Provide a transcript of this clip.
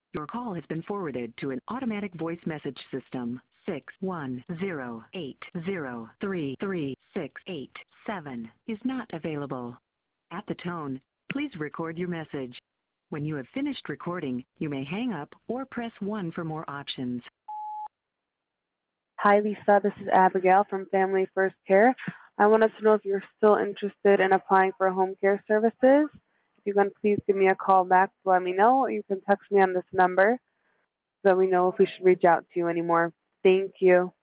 Your call has been forwarded to an automatic voice message system. 61080333687 is not available. At the tone, please record your message. When you have finished recording, you may hang up or press 1 for more options. Hi, Lisa. This is Abigail from Family First Care. I wanted to know if you're still interested in applying for home care services. If you can, please give me a call back to let me know, or you can text me on this number so we know if we should reach out to you anymore. Thank you.